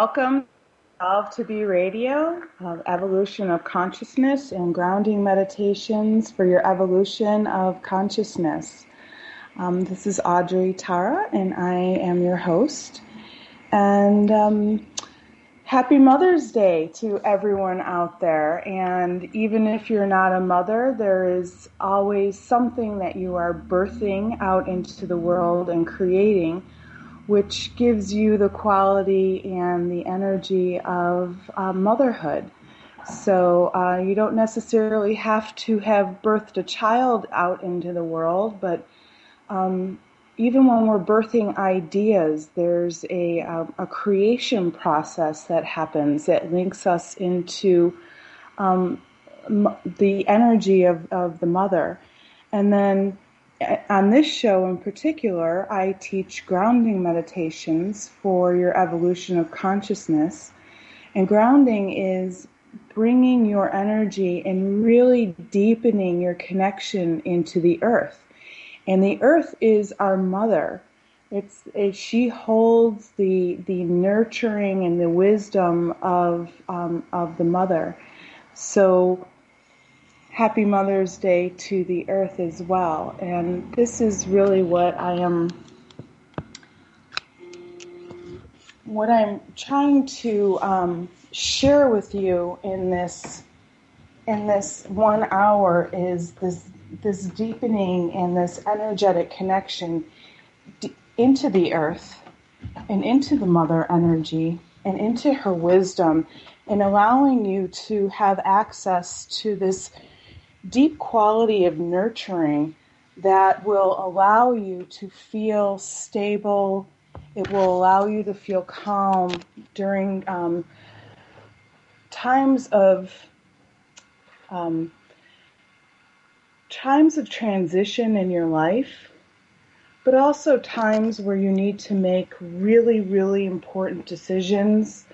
Welcome to Evolve to Be Radio, Evolution of Consciousness and Grounding Meditations for your evolution of consciousness. This is Audrey Tara, and I am your host. And happy Mother's Day to everyone out there. And even if you're not a mother, there is always something that you are birthing out into the world and creating, which gives you the quality and the energy of motherhood. So you don't necessarily have to have birthed a child out into the world, but even when we're birthing ideas, there's a creation process that happens that links us into the energy of the mother. And then on this show in particular, I teach grounding meditations for your evolution of consciousness. And grounding is bringing your energy and really deepening your connection into the earth. And the earth is our mother. She holds the nurturing and the wisdom of the mother. So happy Mother's Day to the earth as well. And this is really what I'm trying to share with you in this 1 hour is this deepening and this energetic connection into the earth and into the mother energy and into her wisdom, and allowing you to have access to this deep quality of nurturing that will allow you to feel stable. It will allow you to feel calm during times of transition in your life, but also times where you need to make really, really important decisions.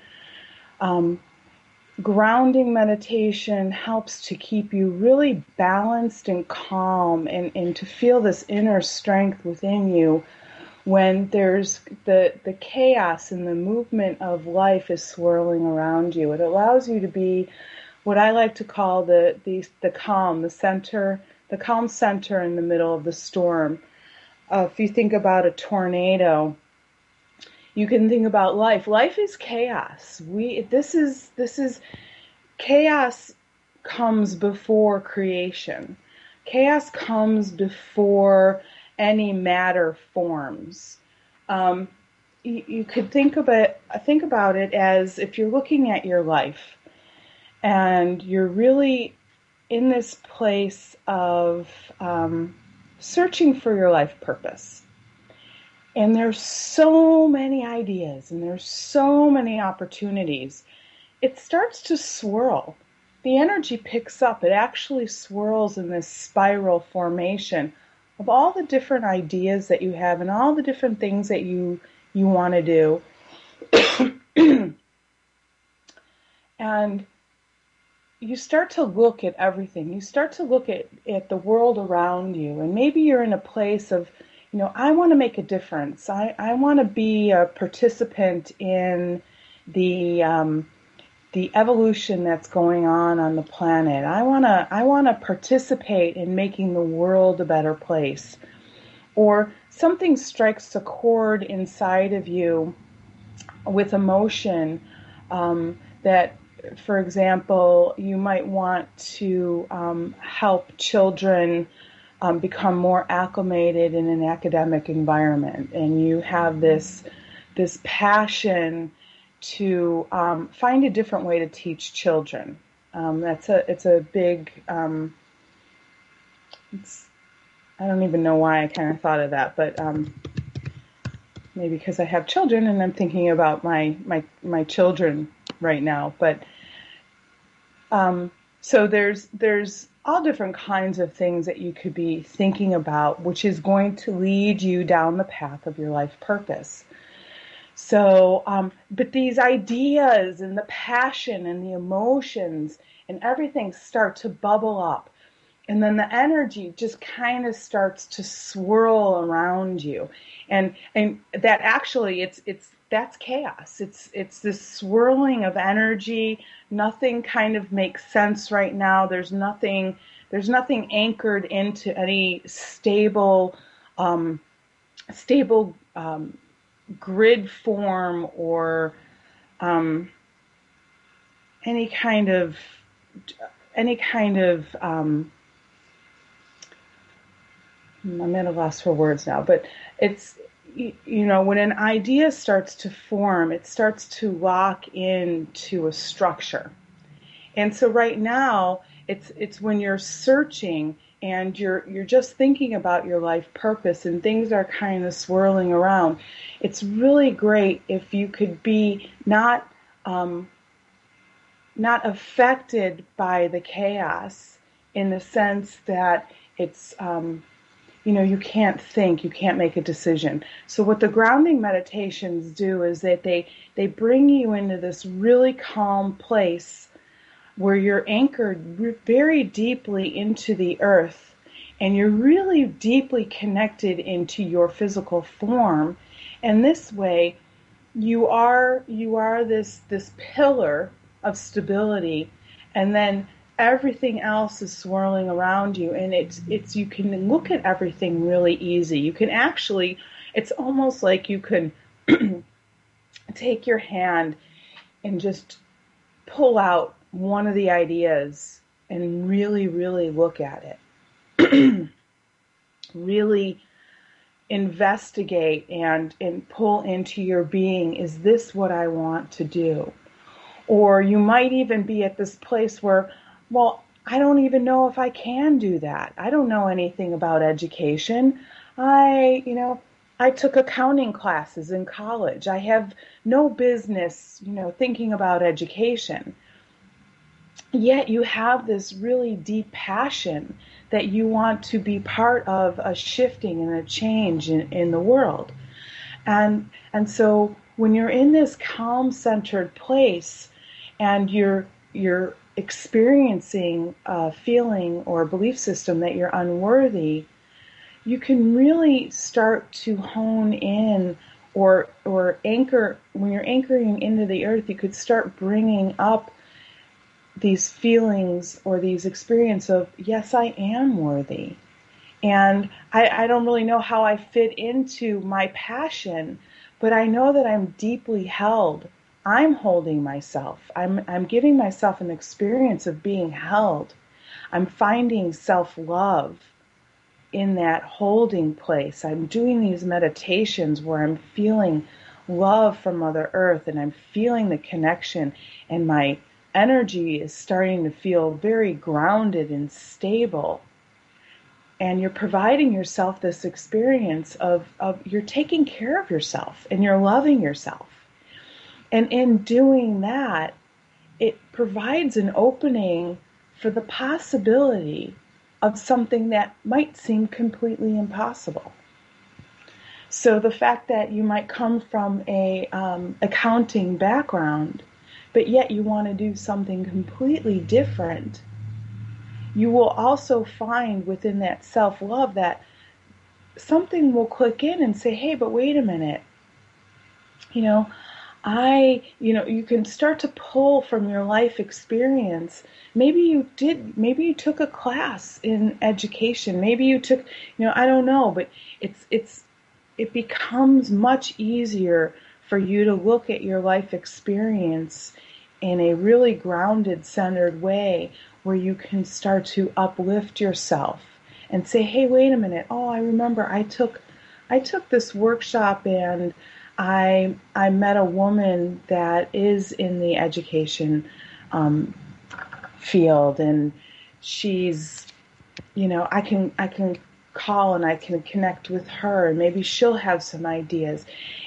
Grounding meditation helps to keep you really balanced and calm and to feel this inner strength within you when there's the chaos and the movement of life is swirling around you. It allows you to be what I like to call the calm, the calm center in the middle of the storm. If you think about a tornado, you can think about life. Life is chaos. This is chaos comes before creation. Chaos comes before any matter forms. You could think about it as if you're looking at your life and you're really in this place of searching for your life purpose. And there's so many ideas and there's so many opportunities. It starts to swirl. The energy picks up. It actually swirls in this spiral formation of all the different ideas that you have and all the different things that you want to do. And you start to look at everything. You start to look at the world around you. And maybe you're in a place of, I want to make a difference. I want to be a participant in the evolution that's going on the planet. I want to participate in making the world a better place. Or something strikes a chord inside of you with emotion that, for example, you might want to help children become more acclimated in an academic environment, and you have this passion to find a different way to teach children. It's a big. I don't even know why I kind of thought of that, but maybe because I have children and I'm thinking about my children right now. But so there's all different kinds of things that you could be thinking about, which is going to lead you down the path of your life purpose. So, but these ideas and the passion and the emotions and everything start to bubble up. And then the energy just kind of starts to swirl around you. And that actually, it's that's chaos. It's this swirling of energy. Nothing kind of makes sense right now. There's nothing anchored into any stable grid form, or um, any kind of any kind of I'm at a loss for words now, but it's, when an idea starts to form, it starts to lock into a structure. And so right now, it's when you're searching and you're just thinking about your life purpose and things are kind of swirling around. It's really great if you could be not affected by the chaos, in the sense that it's you can't think, you can't make a decision. So what the grounding meditations do is that they bring you into this really calm place where you're anchored very deeply into the earth, and you're really deeply connected into your physical form. And this way, you are this pillar of stability, and then everything else is swirling around you, and it's you can look at everything really easy. You can actually, it's almost like you can take your hand and just pull out one of the ideas and really, really look at it. Really investigate and pull into your being, is this what I want to do? Or you might even be at this place where, well, I don't even know if I can do that. I don't know anything about education. I took accounting classes in college. I have no business, thinking about education. Yet you have this really deep passion that you want to be part of a shifting and a change in the world. And so when you're in this calm, centered place, and you're experiencing a feeling or a belief system that you're unworthy, you can really start to hone in, or anchor. When you're anchoring into the earth, you could start bringing up these feelings or these experiences of, yes, I am worthy. And I don't really know how I fit into my passion, but I know that I'm deeply held. I'm holding myself. I'm giving myself an experience of being held. I'm finding self-love in that holding place. I'm doing these meditations where I'm feeling love from Mother Earth, and I'm feeling the connection, and my energy is starting to feel very grounded and stable. And you're providing yourself this experience of you're taking care of yourself and you're loving yourself. And in doing that, it provides an opening for the possibility of something that might seem completely impossible. So the fact that you might come from a accounting background, but yet you want to do something completely different, you will also find within that self-love that something will click in and say, hey, but wait a minute. You can start to pull from your life experience. Maybe you took a class in education. Maybe you took, I don't know, but it becomes much easier for you to look at your life experience in a really grounded, centered way, where you can start to uplift yourself and say, hey, wait a minute. Oh, I remember I took this workshop, and I met a woman that is in the education field, and she's, I can call and I can connect with her, and maybe she'll have some ideas.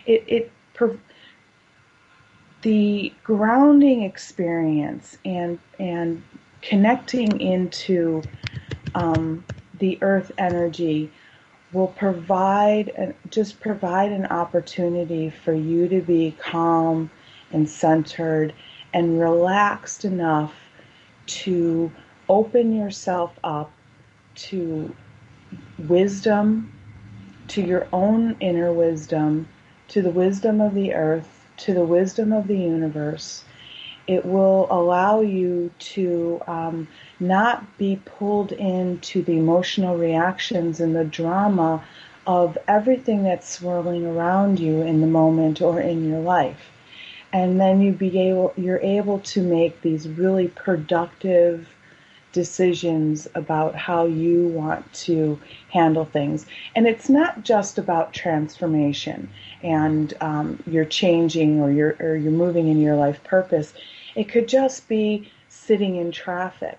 The grounding experience and connecting into the earth energy will provide an opportunity for you to be calm and centered and relaxed enough to open yourself up to wisdom, to your own inner wisdom, to the wisdom of the earth, to the wisdom of the universe. It will allow you to not be pulled into the emotional reactions and the drama of everything that's swirling around you in the moment or in your life. And then you're able to make these really productive decisions about how you want to handle things. And it's not just about transformation and you're changing or you're moving in your life purpose. It could just be sitting in traffic.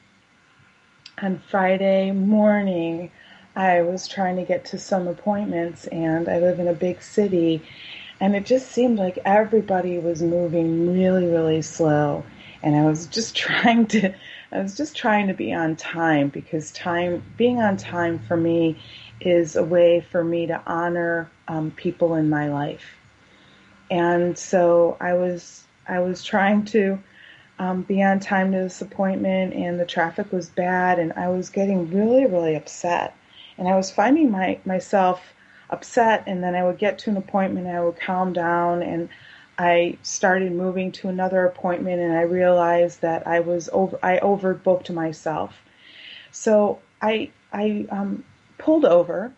On Friday morning, I was trying to get to some appointments, and I live in a big city, and it just seemed like everybody was moving really, really slow. And I was just trying to be on time, because being on time for me is a way for me to honor people in my life. And so I was trying to be on time to this appointment, and the traffic was bad, and I was getting really, really upset. And I was finding myself upset, and then I would get to an appointment and I would calm down, and I started moving to another appointment, and I realized that I overbooked myself. So I pulled over,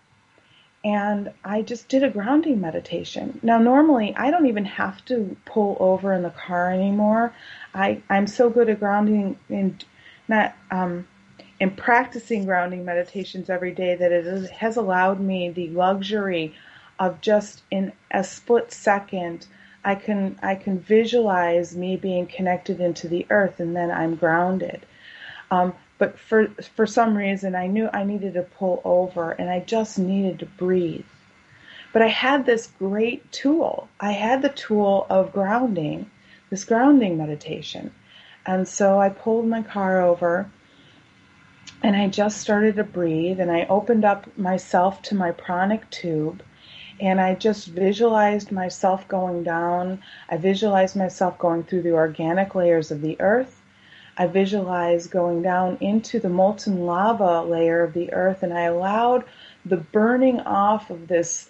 and I just did a grounding meditation. Now, normally I don't even have to pull over in the car anymore. I'm so good at grounding and not in practicing grounding meditations every day that it has allowed me the luxury of just in a split second, I can visualize me being connected into the earth, and then I'm grounded. But for some reason, I knew I needed to pull over, and I just needed to breathe. But I had this great tool. I had the tool of grounding, this grounding meditation. And so I pulled my car over, and I just started to breathe, and I opened up myself to my pranic tube, and I just visualized myself going down. I visualized myself going through the organic layers of the earth. I visualized going down into the molten lava layer of the earth, and I allowed the burning off of this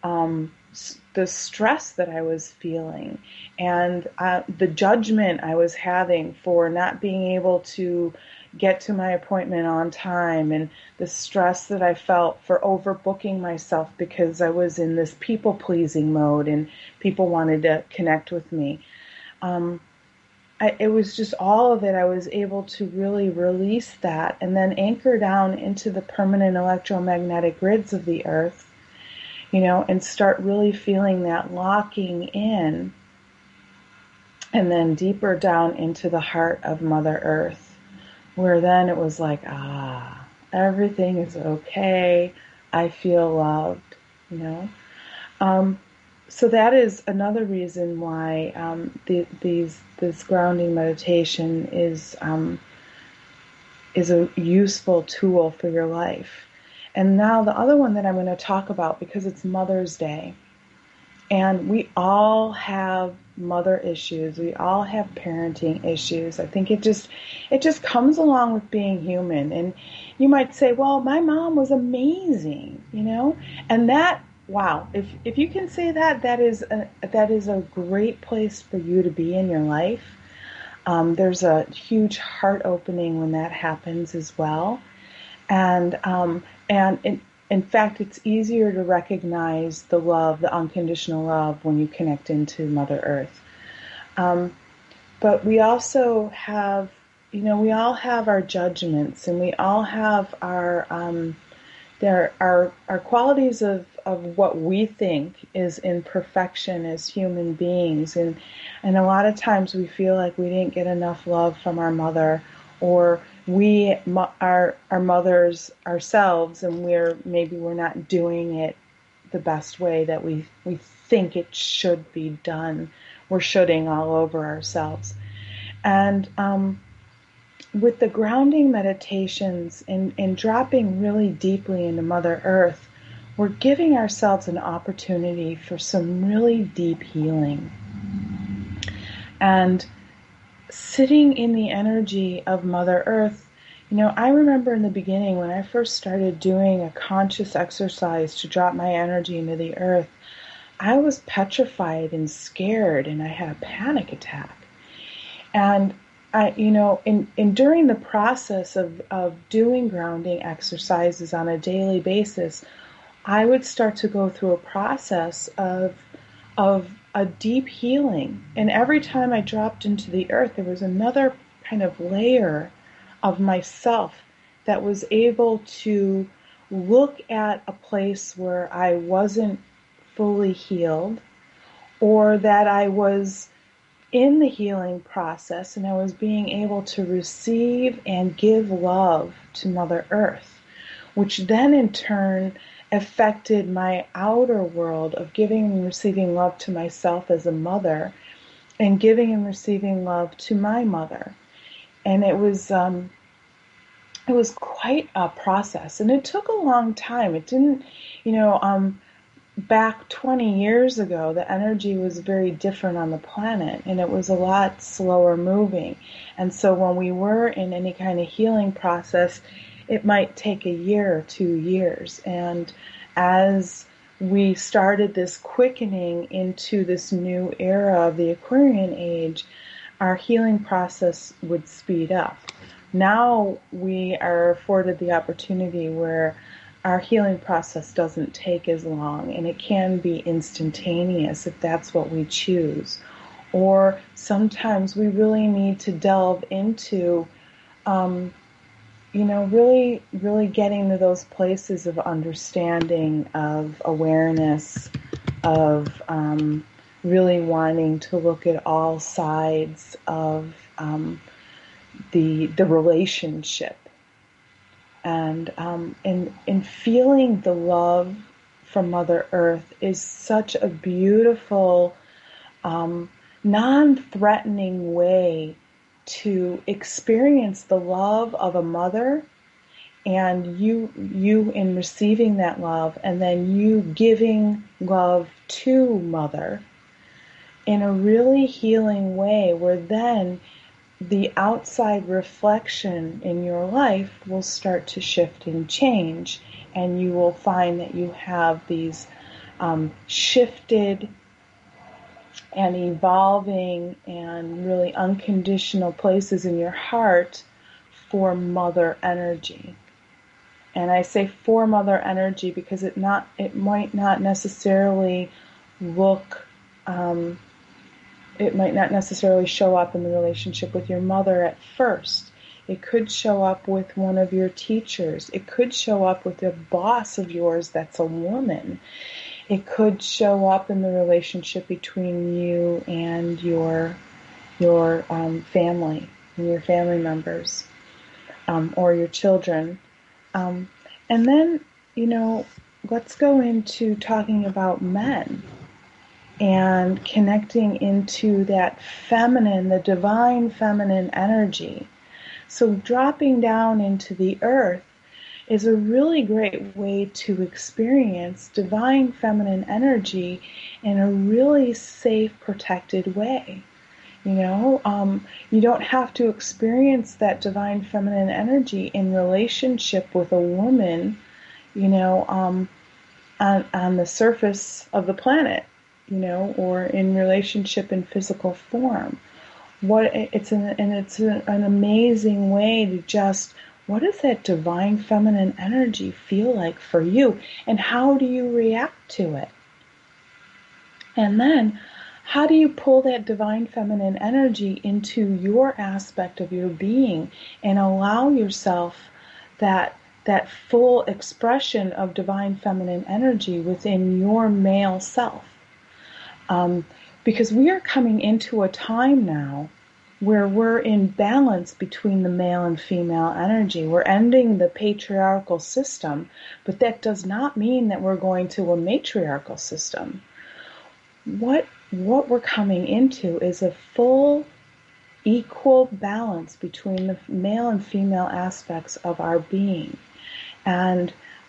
the stress that I was feeling, and the judgment I was having for not being able to get to my appointment on time, and the stress that I felt for overbooking myself because I was in this people-pleasing mode and people wanted to connect with me. It was just all of it. I was able to really release that and then anchor down into the permanent electromagnetic grids of the earth, and start really feeling that locking in, and then deeper down into the heart of Mother Earth, where then it was like, everything is okay. I feel loved, So that is another reason why this grounding meditation is a useful tool for your life. And now the other one that I'm going to talk about, because it's Mother's Day, and we all have mother issues. We all have parenting issues. I think it just comes along with being human. And you might say, well, my mom was amazing, and that, wow, if you can say that, that is a great place for you to be in your life. There's a huge heart opening when that happens as well. And in fact, it's easier to recognize the love, the unconditional love, when you connect into Mother Earth. But we also have, we all have our judgments, and we all have our qualities of what we think is imperfection as human beings. And a lot of times we feel like we didn't get enough love from our mother, or we are our mothers ourselves, and we're not doing it the best way that we think it should be done. We're shoulding all over ourselves. And with the grounding meditations and dropping really deeply into Mother Earth, we're giving ourselves an opportunity for some really deep healing. And sitting in the energy of Mother Earth, I remember in the beginning when I first started doing a conscious exercise to drop my energy into the earth, I was petrified and scared, and I had a panic attack. And during the process of doing grounding exercises on a daily basis, I would start to go through a process of a deep healing. And every time I dropped into the earth, there was another kind of layer of myself that was able to look at a place where I wasn't fully healed, or that I was in the healing process and I was being able to receive and give love to Mother Earth, which then in turn affected my outer world of giving and receiving love to myself as a mother, and giving and receiving love to my mother. And it was quite a process, and it took a long time. It didn't, back 20 years ago, the energy was very different on the planet, and it was a lot slower moving. And so when we were in any kind of healing process, it might take a year or 2 years. And as we started this quickening into this new era of the Aquarian age, our healing process would speed up. Now we are afforded the opportunity where our healing process doesn't take as long, and it can be instantaneous if that's what we choose. Or sometimes we really need to delve into, really getting to those places of understanding, of awareness, of really wanting to look at all sides of the relationship. And feeling the love from Mother Earth is such a beautiful, non-threatening way to experience the love of a mother, and you in receiving that love, and then you giving love to Mother in a really healing way, where then the outside reflection in your life will start to shift and change, and you will find that you have these shifted and evolving and really unconditional places in your heart for Mother energy. And I say for Mother energy because it might not necessarily look it might not necessarily show up in the relationship with your mother at first. It could show up with one of your teachers. It could show up with a boss of yours that's a woman. It could show up in the relationship between you and your family and your family members, or your children. And then, let's go into talking about men and connecting into that feminine, the divine feminine energy. So dropping down into the earth is a really great way to experience divine feminine energy in a really safe, protected way. You don't have to experience that divine feminine energy in relationship with a woman, on the surface of the planet, or in relationship in physical form. It's an amazing way to just, what does that divine feminine energy feel like for you, and how do you react to it? And then, how do you pull that divine feminine energy into your aspect of your being and allow yourself that full expression of divine feminine energy within your male self? Because we are coming into a time now where we're in balance between the male and female energy. We're ending the patriarchal system, but that does not mean that we're going to a matriarchal system. What we're coming into is a full, equal balance between the male and female aspects of our being. And,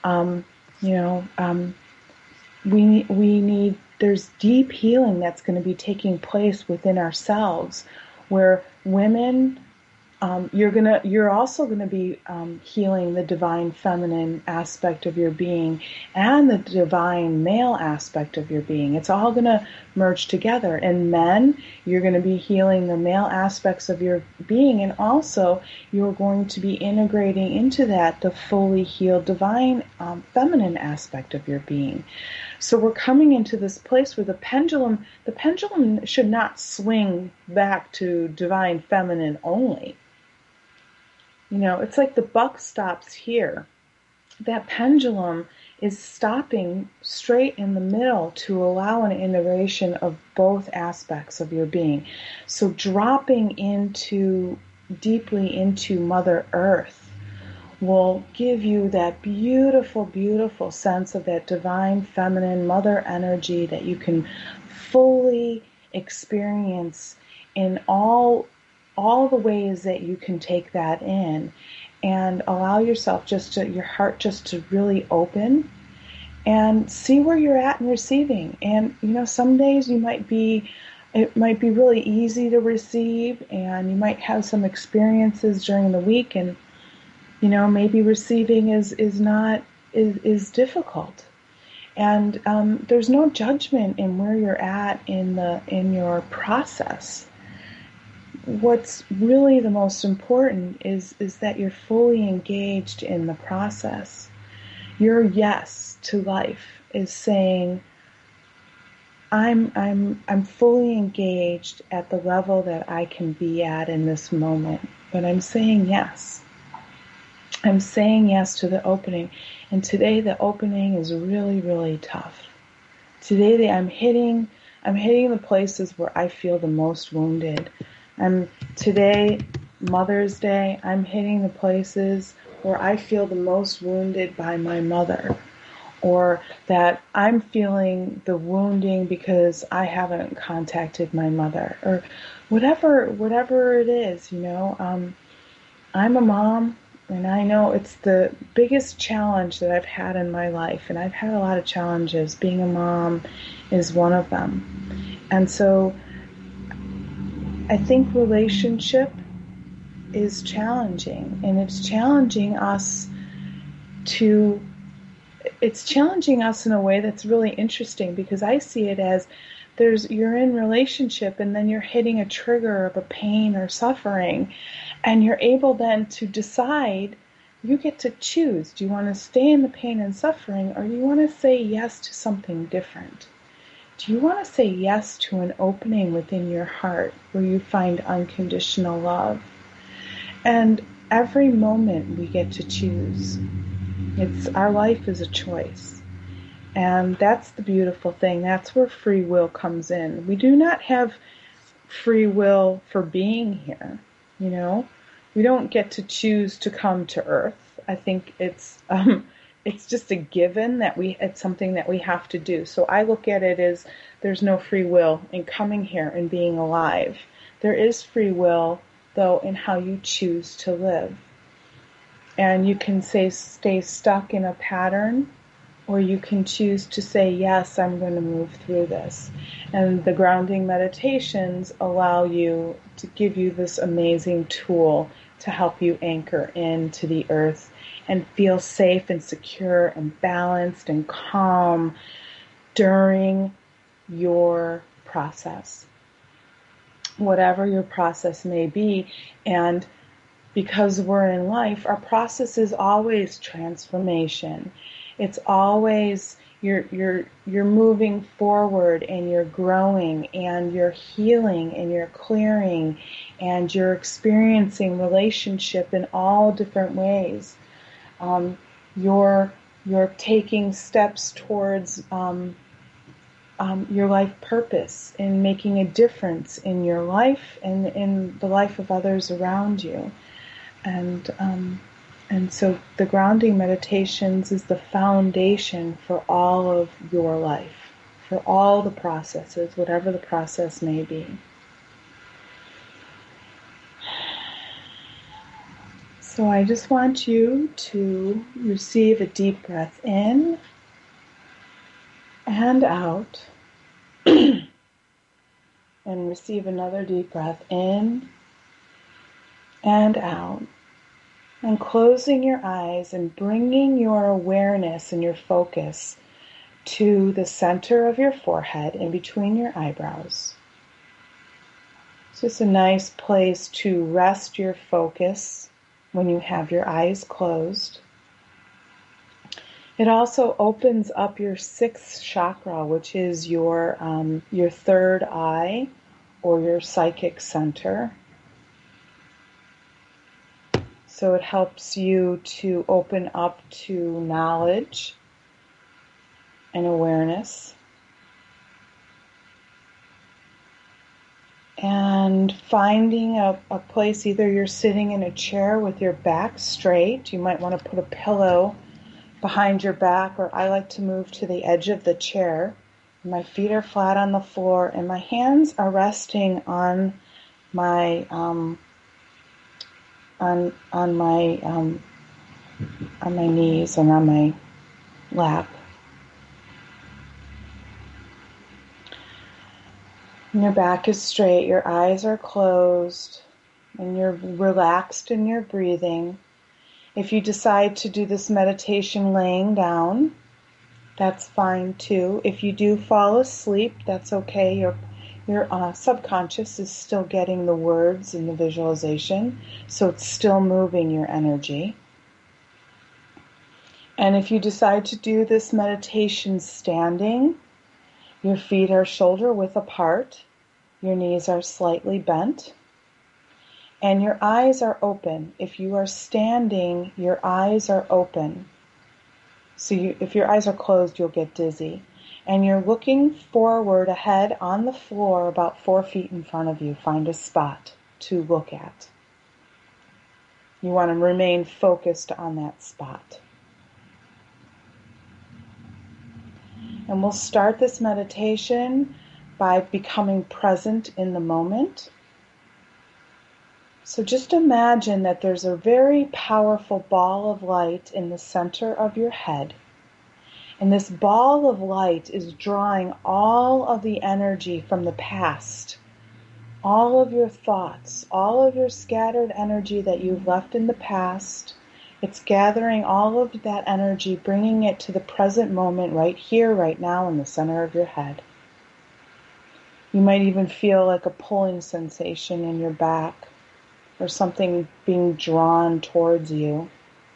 we need, there's deep healing that's going to be taking place within ourselves, where women You're also gonna be healing the divine feminine aspect of your being and the divine male aspect of your being. It's all gonna merge together. And men, you're gonna be healing the male aspects of your being, and also you're going to be integrating into that the fully healed divine feminine aspect of your being. So we're coming into this place where the pendulum should not swing back to divine feminine only. It's like the buck stops here. That pendulum is stopping straight in the middle to allow an integration of both aspects of your being. So dropping deeply into Mother Earth will give you that beautiful, beautiful sense of that divine feminine mother energy that you can fully experience in all the ways that you can take that in, and allow yourself your heart just to really open and see where you're at in receiving. And some days it might be really easy to receive, and you might have some experiences during the week, and maybe receiving is difficult. And there's no judgment in where you're at in your process. What's really the most important is that you're fully engaged in the process. Your yes to life is saying, I'm fully engaged at the level that I can be at in this moment, but I'm saying yes. I'm saying yes to the opening. And today the opening is really, really tough. Today I'm hitting the places where I feel the most wounded. Today, Mother's Day, I'm hitting the places where I feel the most wounded by my mother, or that I'm feeling the wounding because I haven't contacted my mother, or whatever it is. I'm a mom, and I know it's the biggest challenge that I've had in my life, and I've had a lot of challenges. Being a mom is one of them. And so I think relationship is challenging, and it's challenging us in a way that's really interesting, because I see it as you're in relationship, and then you're hitting a trigger of a pain or suffering, and you're able then to decide. You get to choose. Do you want to stay in the pain and suffering, or do you want to say yes to something different? Do you want to say yes to an opening within your heart where you find unconditional love? And every moment we get to choose. Our life is a choice. And that's the beautiful thing. That's where free will comes in. We do not have free will for being here. We don't get to choose to come to Earth. I think it's just a given that it's something that we have to do. So I look at it as there's no free will in coming here and being alive. There is free will, though, in how you choose to live. And you can stay stuck in a pattern, or you can choose to say, yes, I'm going to move through this. And the grounding meditations allow you to give you this amazing tool to help you anchor into the earth and feel safe and secure and balanced and calm during your process, whatever your process may be. And because we're in life, our process is always transformation. It's always you're moving forward, and you're growing, and you're healing, and you're clearing, and you're experiencing relationship in all different ways. You're taking steps towards your life purpose, in making a difference in your life and in the life of others around you. And so the grounding meditations is the foundation for all of your life, for all the processes, whatever the process may be. So I just want you to receive a deep breath in and out, and receive another deep breath in and out. And closing your eyes and bringing your awareness and your focus to the center of your forehead in between your eyebrows. It's just a nice place to rest your focus when you have your eyes closed. It also opens up your sixth chakra, which is your third eye or your psychic center. So it helps you to open up to knowledge and awareness. And finding a place, either you're sitting in a chair with your back straight, you might want to put a pillow behind your back, or I like to move to the edge of the chair. My feet are flat on the floor and my hands are resting on my on my knees and on my lap. And your back is straight, your eyes are closed, and you're relaxed in your breathing. If you decide to do this meditation laying down, that's fine too. If you do fall asleep, that's okay. Your subconscious is still getting the words in the visualization, so it's still moving your energy. And if you decide to do this meditation standing, your feet are shoulder width apart, your knees are slightly bent, and your eyes are open. If you are standing, your eyes are open. So if your eyes are closed, you'll get dizzy. And you're looking forward ahead on the floor about 4 feet in front of you. Find a spot to look at. You want to remain focused on that spot. And we'll start this meditation by becoming present in the moment. So just imagine that there's a very powerful ball of light in the center of your head. And this ball of light is drawing all of the energy from the past, all of your thoughts, all of your scattered energy that you've left in the past. It's gathering all of that energy, bringing it to the present moment right here, right now in the center of your head. You might even feel like a pulling sensation in your back, or something being drawn towards you.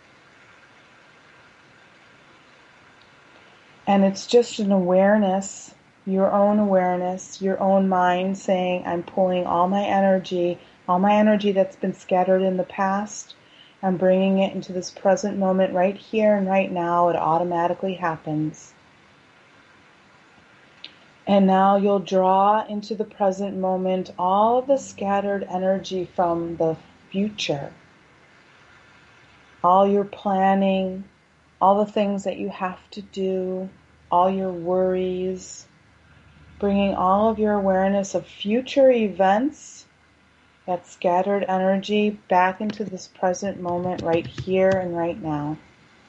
And it's just an awareness, your own mind saying, I'm pulling all my energy that's been scattered in the past, I'm bringing it into this present moment right here and right now. It automatically happens. And now you'll draw into the present moment all of the scattered energy from the future. All your planning, all the things that you have to do, all your worries, bringing all of your awareness of future events, that scattered energy back into this present moment right here and right now.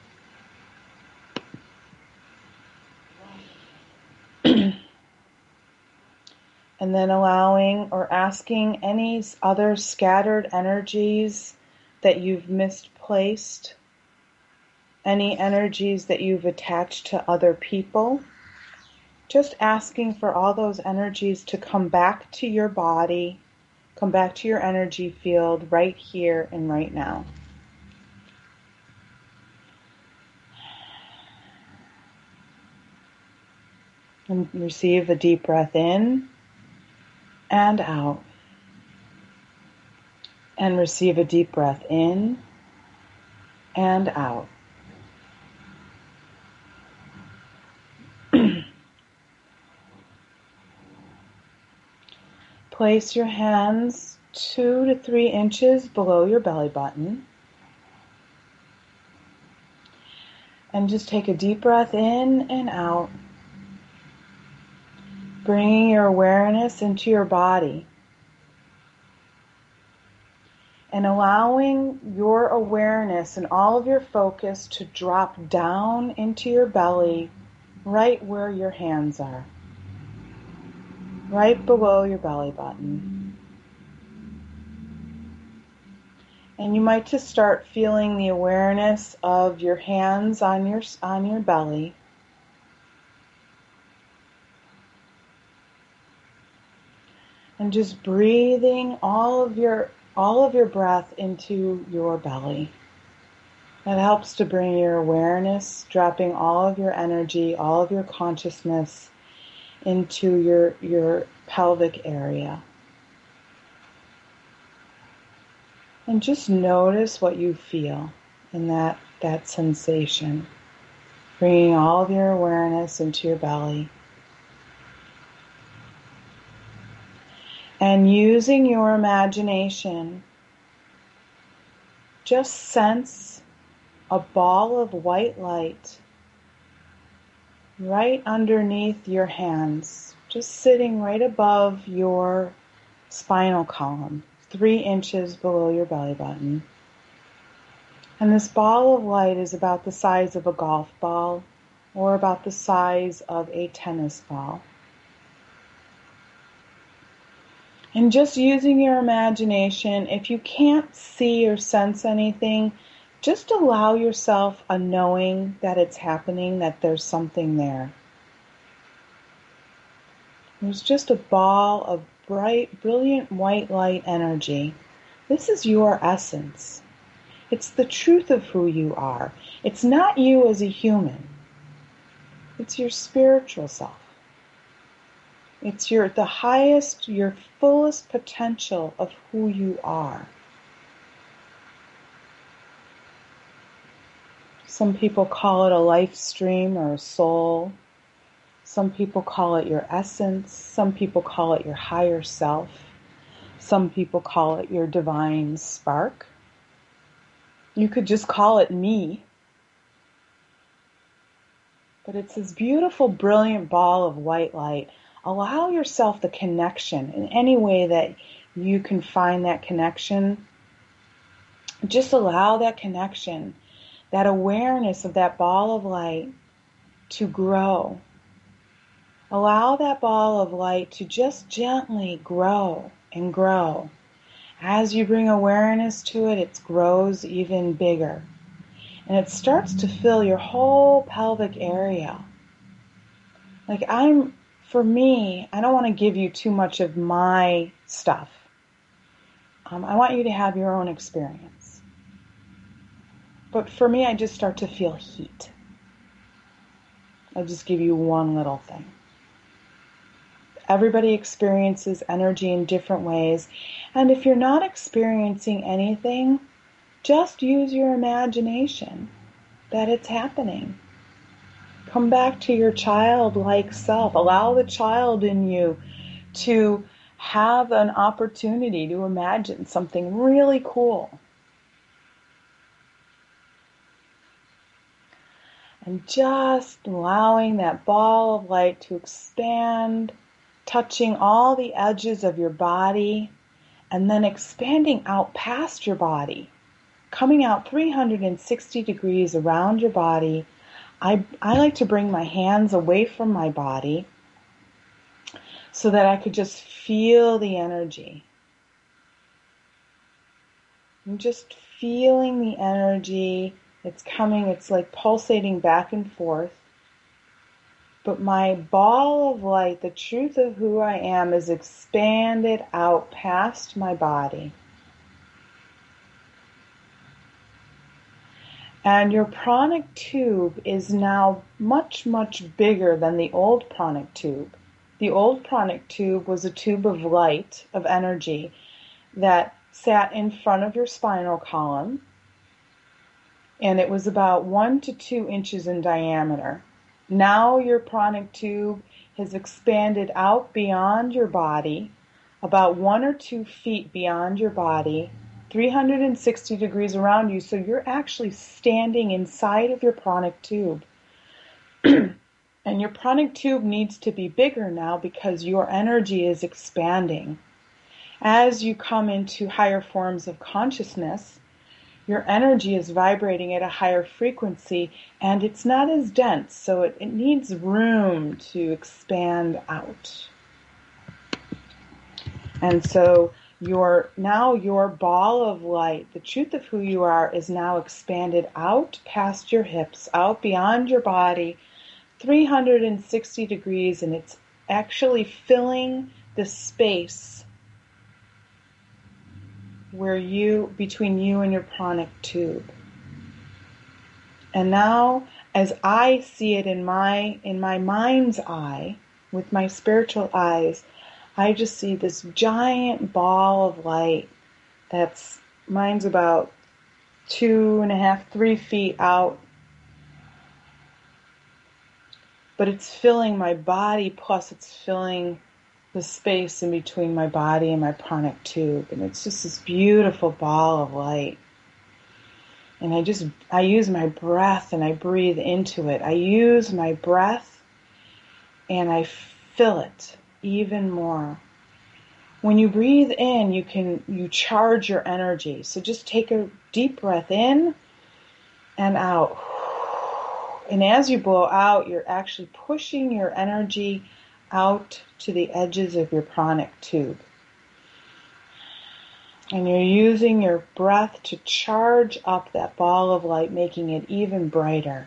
And then allowing or asking any other scattered energies that you've misplaced, any energies that you've attached to other people, just asking for all those energies to come back to your body, come back to your energy field right here and right now. And receive a deep breath in and out. And receive a deep breath in and out. Place your hands 2 to 3 inches below your belly button. And just take a deep breath in and out. Bringing your awareness into your body. And allowing your awareness and all of your focus to drop down into your belly, right where your hands are. Right below your belly button. And you might just start feeling the awareness of your hands on your belly. And just breathing all of your breath into your belly. That helps to bring your awareness, dropping all of your energy, all of your consciousness into your pelvic area. And just notice what you feel in that sensation. Bringing all of your awareness into your belly. And using your imagination, just sense a ball of white light right underneath your hands, just sitting right above your spinal column, 3 inches below your belly button. And this ball of light is about the size of a golf ball or about the size of a tennis ball. And just using your imagination, if you can't see or sense anything, just allow yourself a knowing that it's happening, that there's something there. There's just a ball of bright, brilliant white light energy. This is your essence. It's the truth of who you are. It's not you as a human. It's your spiritual self. It's the highest, your fullest potential of who you are. Some people call it a life stream or a soul. Some people call it your essence. Some people call it your higher self. Some people call it your divine spark. You could just call it me. But it's this beautiful, brilliant ball of white light. Allow yourself the connection in any way that you can find that connection. Just allow that connection, that awareness of that ball of light to grow. Allow that ball of light to just gently grow and grow. As you bring awareness to it, it grows even bigger. And it starts to fill your whole pelvic area. For me, I don't want to give you too much of my stuff. I want you to have your own experience. But for me, I just start to feel heat. I'll just give you one little thing. Everybody experiences energy in different ways. And if you're not experiencing anything, just use your imagination that it's happening. Come back to your childlike self. Allow the child in you to have an opportunity to imagine something really cool. And just allowing that ball of light to expand, touching all the edges of your body, and then expanding out past your body, coming out 360 degrees around your body. I like to bring my hands away from my body so that I could just feel the energy. I'm just feeling the energy. It's coming, it's like pulsating back and forth. But my ball of light, the truth of who I am, is expanded out past my body. And your pranic tube is now much, much bigger than the old pranic tube. The old pranic tube was a tube of light, of energy, that sat in front of your spinal column. And it was about 1 to 2 inches in diameter. Now your pranic tube has expanded out beyond your body, about 1 or 2 feet beyond your body, 360 degrees around you, so you're actually standing inside of your pranic tube. And your pranic tube needs to be bigger now because your energy is expanding. As you come into higher forms of consciousness, your energy is vibrating at a higher frequency and it's not as dense, so it needs room to expand out. And so your ball of light, the truth of who you are, is now expanded out past your hips, out beyond your body, 360 degrees, and it's actually filling the space between you and your pranic tube. And now, as I see it in my mind's eye, with my spiritual eyes, I just see this giant ball of light mine's about 2.5, 3 feet out. But it's filling my body, plus it's filling the space in between my body and my pranic tube. And it's just this beautiful ball of light. And I use my breath and I breathe into it. I use my breath and I fill it even more. When you breathe in, you charge your energy. So just take a deep breath in and out. And as you blow out, you're actually pushing your energy out to the edges of your pranic tube. And you're using your breath to charge up that ball of light, making it even brighter.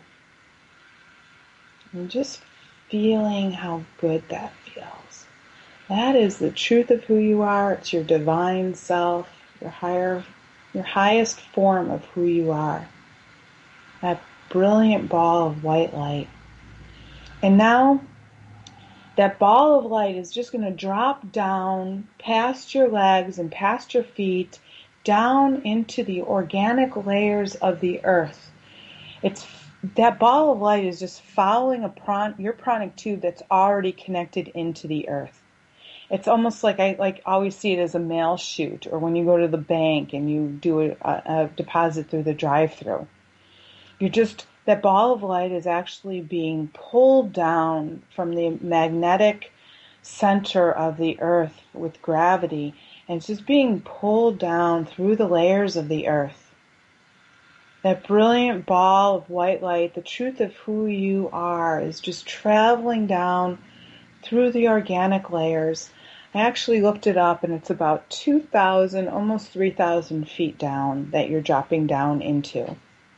And just feeling how good that feels. That is the truth of who you are. It's your divine self, your highest form of who you are. That brilliant ball of white light. And now that ball of light is just going to drop down past your legs and past your feet, down into the organic layers of the earth. That ball of light is just following your pranic tube that's already connected into the earth. It's almost like I always see it as a mail chute, or when you go to the bank and you do a deposit through the drive-thru. That ball of light is actually being pulled down from the magnetic center of the earth with gravity, and it's just being pulled down through the layers of the earth. That brilliant ball of white light, the truth of who you are, is just traveling down through the organic layers. I actually looked it up, and it's about 2,000, almost 3,000 feet down that you're dropping down into.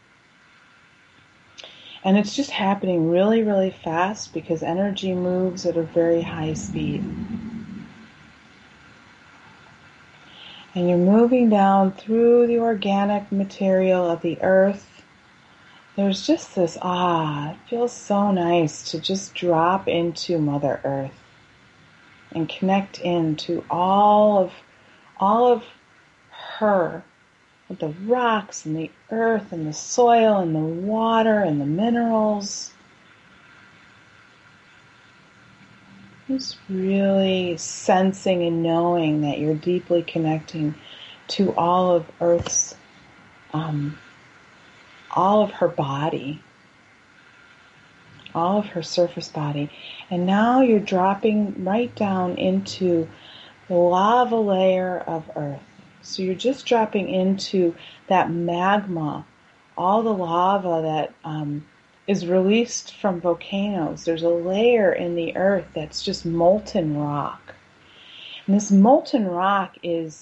And it's just happening really, really fast because energy moves at a very high speed. And you're moving down through the organic material of the earth. There's just this, it feels so nice to just drop into Mother Earth and connect into all of her, with the rocks and the earth and the soil and the water and the minerals. Just really sensing and knowing that you're deeply connecting to all of Earth's, all of her body, all of her surface body. And now you're dropping right down into the lava layer of Earth. So you're just dropping into that magma, all the lava that is released from volcanoes. There's a layer in the earth that's just molten rock. And this molten rock is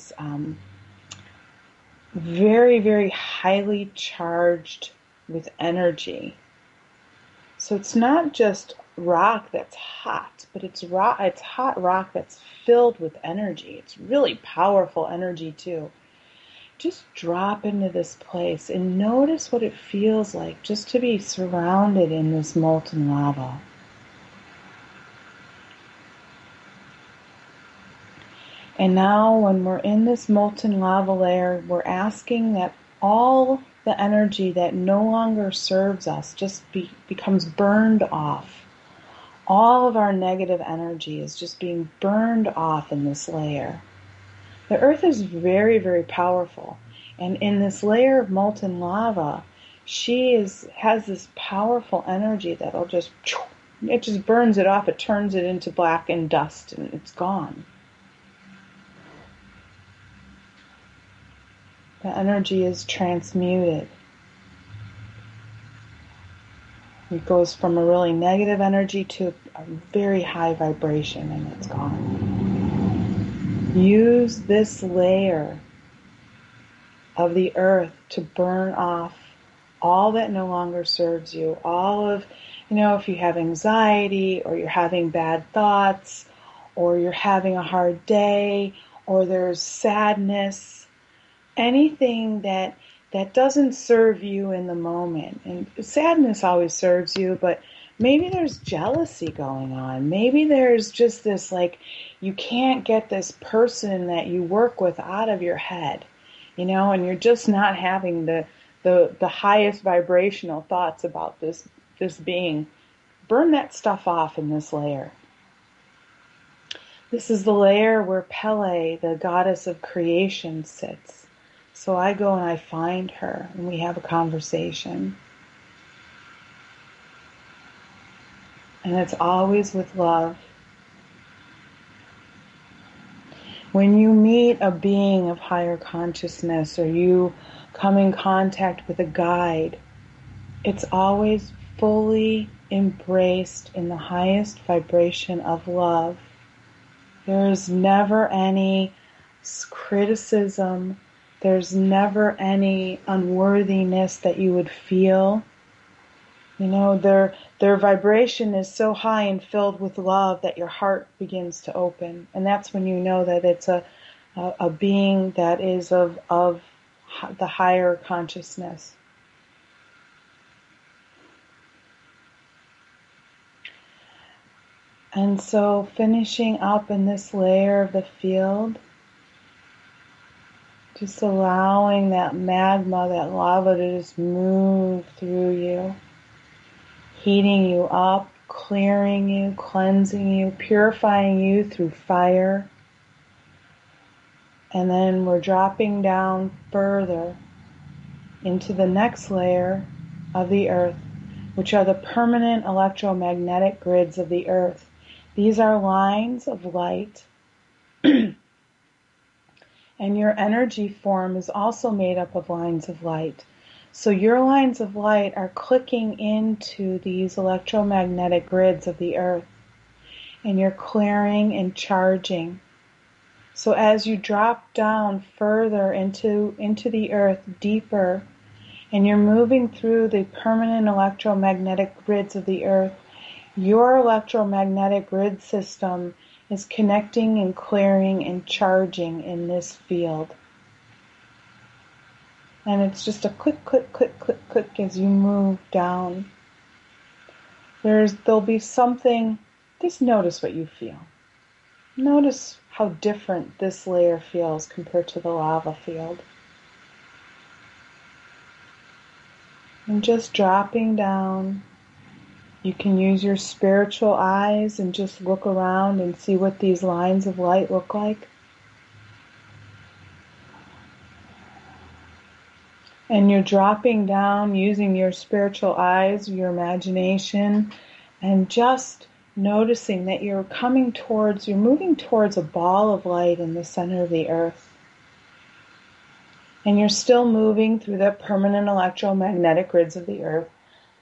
very, very highly charged with energy. So it's not just rock that's hot, but it's hot rock that's filled with energy. It's really powerful energy too. Just drop into this place and notice what it feels like just to be surrounded in this molten lava. And now when we're in this molten lava layer, we're asking that all the energy that no longer serves us just becomes burned off. All of our negative energy is just being burned off in this layer. The earth is very, very powerful. And in this layer of molten lava, has this powerful energy that'll it just burns it off. It turns it into black and dust, and it's gone. The energy is transmuted. It goes from a really negative energy to a very high vibration, and it's gone. use this layer of the earth to burn off all that no longer serves you. All of, if you have anxiety, or you're having bad thoughts, or you're having a hard day, or there's sadness, anything that doesn't serve you in the moment. And sadness always serves you, but maybe there's jealousy going on. Maybe there's just this, you can't get this person that you work with out of your head, and you're just not having the highest vibrational thoughts about this being. Burn that stuff off in this layer. This is the layer where Pele, the goddess of creation, sits. So I go and I find her, and we have a conversation. And it's always with love. When you meet a being of higher consciousness, or you come in contact with a guide, it's always fully embraced in the highest vibration of love. There is never any criticism. There's never any unworthiness that you would feel. Their vibration is so high and filled with love that your heart begins to open. And that's when you know that it's a being that is of the higher consciousness. And so finishing up in this layer of the field, just allowing that magma, that lava to just move through you, heating you up, clearing you, cleansing you, purifying you through fire. And then we're dropping down further into the next layer of the earth, which are the permanent electromagnetic grids of the earth. These are lines of light. And your energy form is also made up of lines of light. So your lines of light are clicking into these electromagnetic grids of the earth. And you're clearing and charging. So as you drop down further into the earth, deeper, and you're moving through the permanent electromagnetic grids of the earth, your electromagnetic grid system is connecting and clearing and charging in this field. And it's just a click, click, click, click, click as you move down. There'll be something, just notice what you feel. Notice how different this layer feels compared to the lava field. And just dropping down. You can use your spiritual eyes and just look around and see what these lines of light look like. And you're dropping down using your spiritual eyes, your imagination, and just noticing that you're moving towards a ball of light in the center of the earth. And you're still moving through the permanent electromagnetic grids of the earth.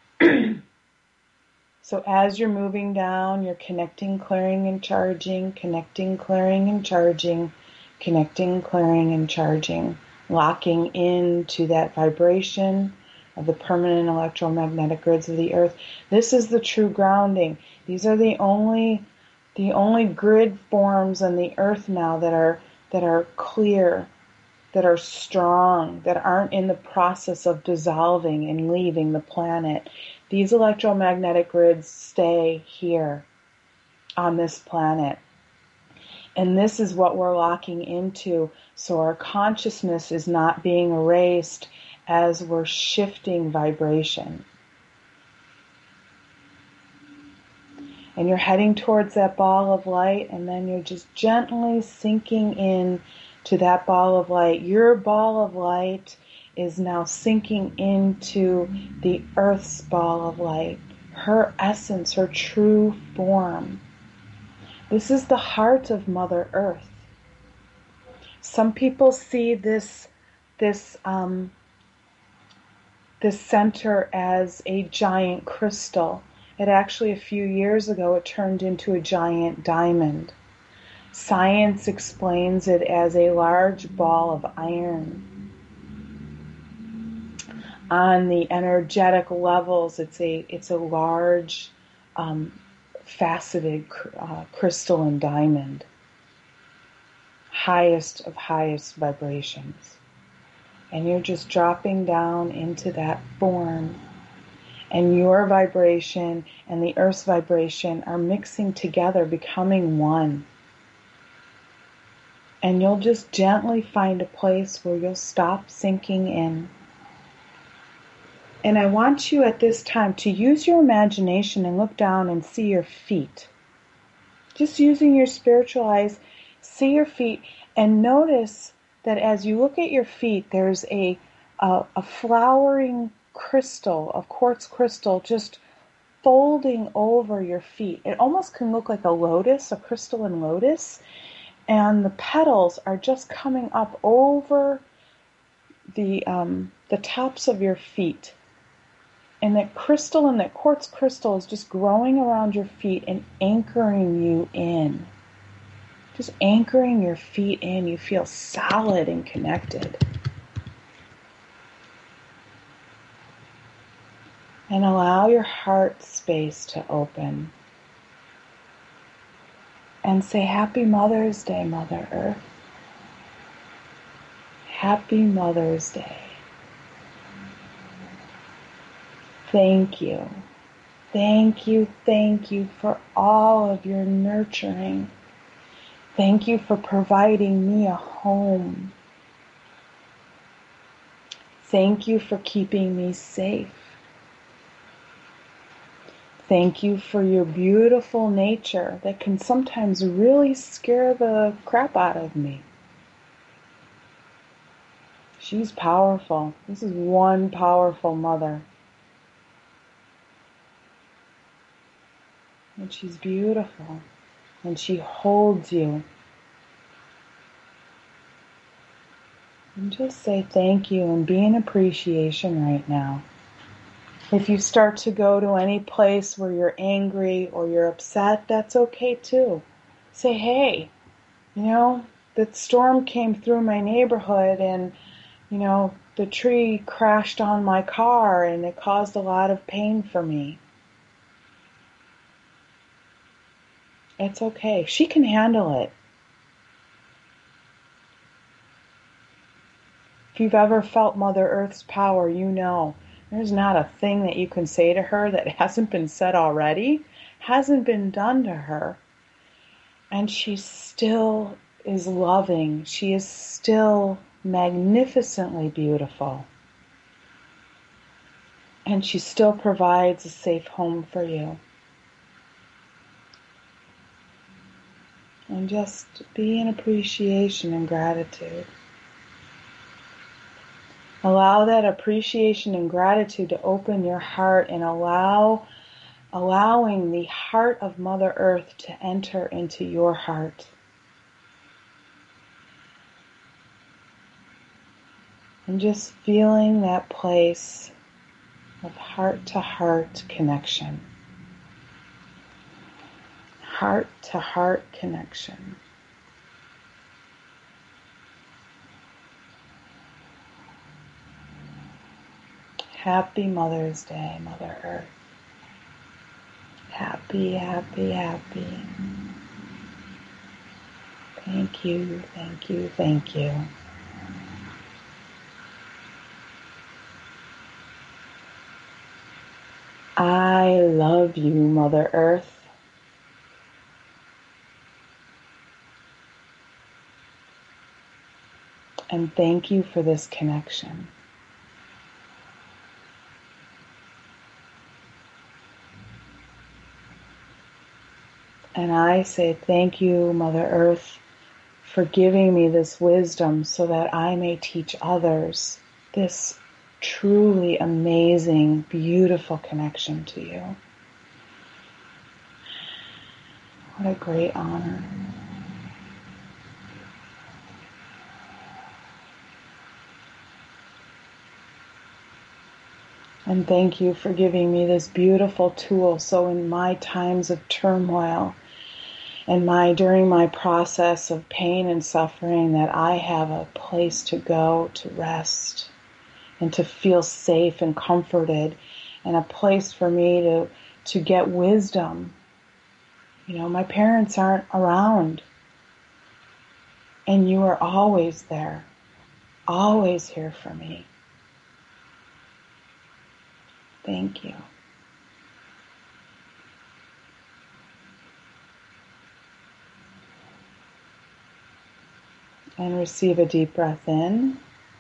So as you're moving down, you're connecting, clearing, and charging, connecting, clearing, and charging, connecting, clearing, and charging, locking into that vibration of the permanent electromagnetic grids of the earth. This is the true grounding. These are the only grid forms on the earth now that are clear, that are strong, that aren't in the process of dissolving and leaving the planet. These electromagnetic grids stay here on this planet. And this is what we're locking into. So our consciousness is not being erased as we're shifting vibration. And you're heading towards that ball of light, and then you're just gently sinking in to that ball of light. Your ball of light is now sinking into the earth's ball of light, her essence, her true form. This is the heart of Mother Earth. Some people see this center as a giant crystal. It actually, a few years ago, it turned into a giant diamond. Science explains it as a large ball of iron. On the energetic levels, it's a large faceted crystalline diamond, highest of highest vibrations. And you're just dropping down into that form, and your vibration and the earth's vibration are mixing together, becoming one. And you'll just gently find a place where you'll stop sinking in. And I want you at this time to use your imagination and look down and see your feet. Just using your spiritual eyes, see your feet, and notice that as you look at your feet, there's a flowering crystal, a quartz crystal, just folding over your feet. It almost can look like a lotus, a crystalline lotus, and the petals are just coming up over the tops of your feet. And that crystal and that quartz crystal is just growing around your feet and anchoring you in. Just anchoring your feet in. You feel solid and connected. And allow your heart space to open. And say, Happy Mother's Day, Mother Earth. Happy Mother's Day. Thank you. Thank you, thank you for all of your nurturing. Thank you for providing me a home. Thank you for keeping me safe. Thank you for your beautiful nature that can sometimes really scare the crap out of me. She's powerful. This is one powerful mother. And she's beautiful. And she holds you. And just say thank you and be in appreciation right now. If you start to go to any place where you're angry or you're upset, that's okay too. Say, hey, the storm came through my neighborhood and, the tree crashed on my car and it caused a lot of pain for me. It's okay. She can handle it. If you've ever felt Mother Earth's power, you know there's not a thing that you can say to her that hasn't been said already, hasn't been done to her. And she still is loving. She is still magnificently beautiful. And she still provides a safe home for you. And just be in appreciation and gratitude. Allow that appreciation and gratitude to open your heart and allowing the heart of Mother Earth to enter into your heart. And just feeling that place of heart-to-heart connection. Heart-to-heart connection. Happy Mother's Day, Mother Earth. Happy, happy, happy. Thank you, thank you, thank you. I love you, Mother Earth. And thank you for this connection. And I say thank you, Mother Earth, for giving me this wisdom so that I may teach others this truly amazing, beautiful connection to you. What a great honor. And thank you for giving me this beautiful tool so in my times of turmoil And during my process of pain and suffering, that I have a place to go to rest and to feel safe and comforted, and a place for me to get wisdom. My parents aren't around, and you are always there, always here for me. Thank you. And receive a deep breath in.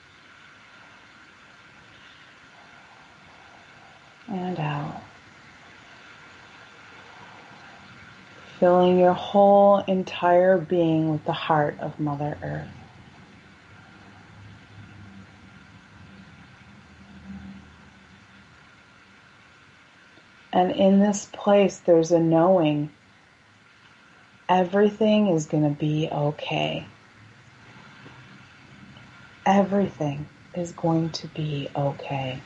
And out. Filling your whole entire being with the heart of Mother Earth. And in this place, there's a knowing everything is going to be okay. Everything is going to be okay.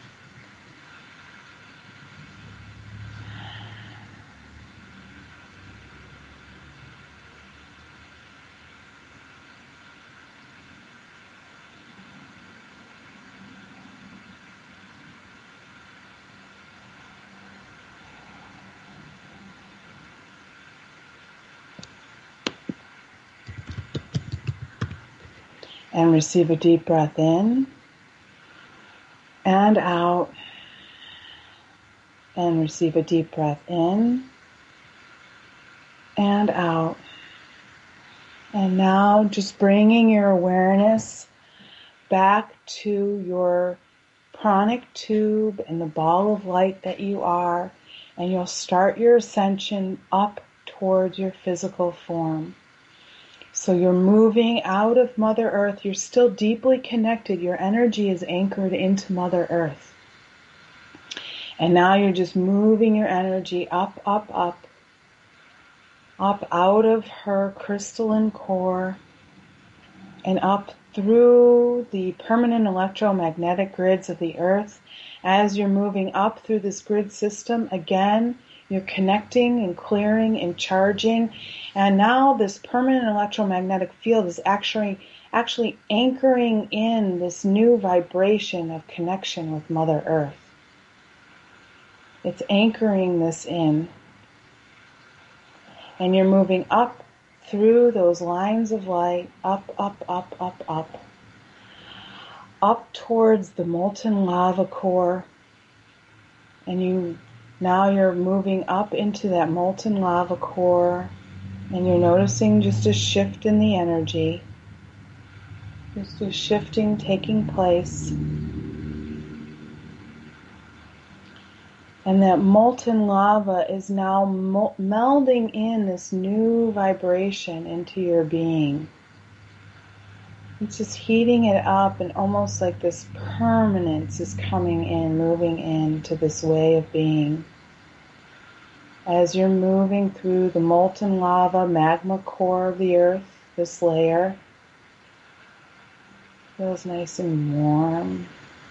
And receive a deep breath in and out. And receive a deep breath in and out. And now just bringing your awareness back to your pranic tube and the ball of light that you are, and you'll start your ascension up towards your physical form. So you're moving out of Mother Earth. You're still deeply connected. Your energy is anchored into Mother Earth. And now you're just moving your energy up, up, up, up out of her crystalline core and up through the permanent electromagnetic grids of the Earth. As you're moving up through this grid system, again, you're connecting and clearing and charging. And now this permanent electromagnetic field is actually anchoring in this new vibration of connection with Mother Earth. It's anchoring this in. And you're moving up through those lines of light, up, up, up, up, up. Up towards the molten lava core. And now you're moving up into that molten lava core, and you're noticing just a shift in the energy. Just a shifting taking place. And that molten lava is now melding in this new vibration into your being. It's just heating it up, and almost like this permanence is coming in, moving into this way of being. As you're moving through the molten lava magma core of the Earth, this layer feels nice and warm.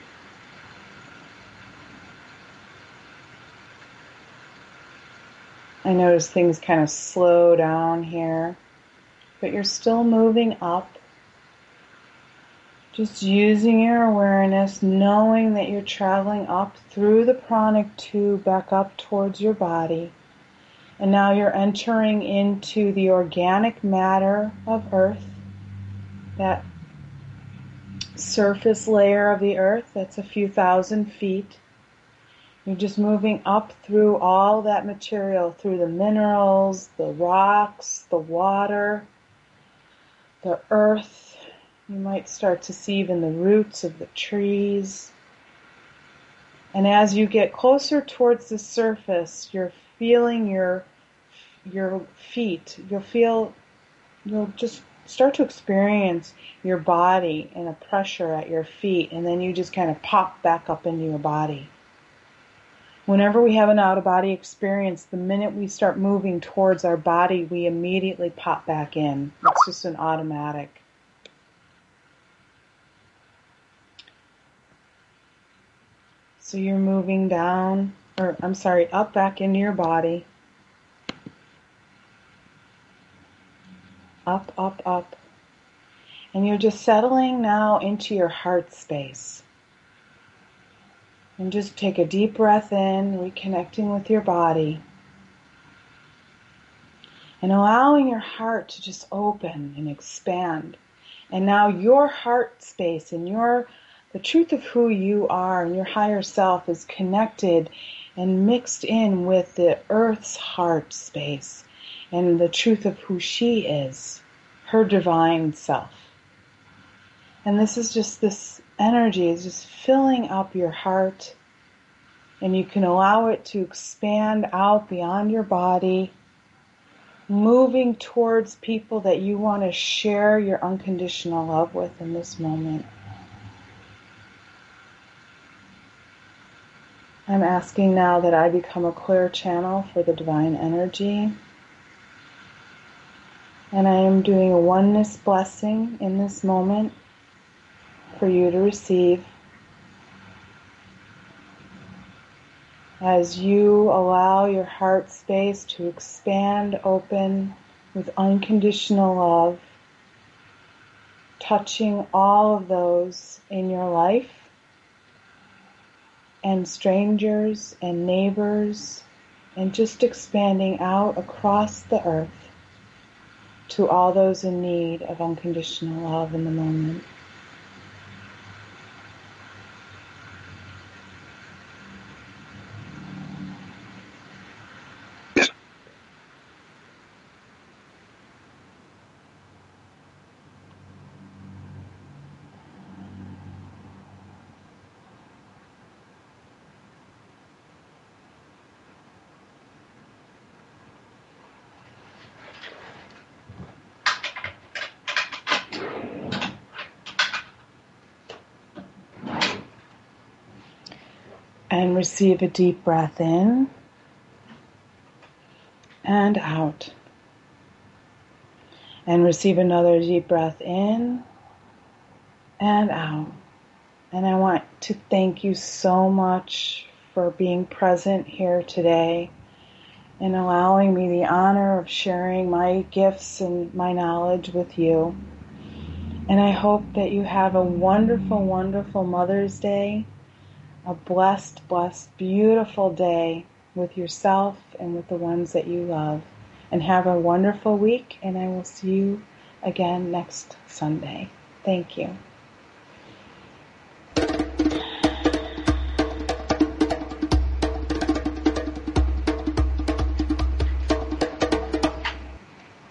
I notice things kind of slow down here, but you're still moving up. Just using your awareness, knowing that you're traveling up through the pranic tube back up towards your body. And now you're entering into the organic matter of Earth, that surface layer of the Earth that's a few thousand feet. You're just moving up through all that material, through the minerals, the rocks, the water, the earth. You might start to see even the roots of the trees. And as you get closer towards the surface, you're feeling your feet. You'll just start to experience your body and a pressure at your feet, and then you just kind of pop back up into your body. Whenever we have an out-of-body experience, the minute we start moving towards our body, we immediately pop back in. It's just an automatic. So you're moving up back into your body. up, up, up. And you're just settling now into your heart space. And just take a deep breath in, reconnecting with your body. And allowing your heart to just open and expand. And now your heart space and the truth of who you are and your higher self is connected and mixed in with the earth's heart space and the truth of who she is, her divine self. And this energy is just filling up your heart, and you can allow it to expand out beyond your body, moving towards people that you want to share your unconditional love with in this moment. I'm asking now that I become a clear channel for the divine energy. And I am doing a oneness blessing in this moment for you to receive as you allow your heart space to expand open with unconditional love, touching all of those in your life and strangers and neighbors, and just expanding out across the earth to all those in need of unconditional love in the moment. And receive a deep breath in and out. And receive another deep breath in and out. And I want to thank you so much for being present here today and allowing me the honor of sharing my gifts and my knowledge with you. And I hope that you have a wonderful, wonderful Mother's Day. A blessed, blessed, beautiful day with yourself and with the ones that you love. And have a wonderful week, and I will see you again next Sunday. Thank you.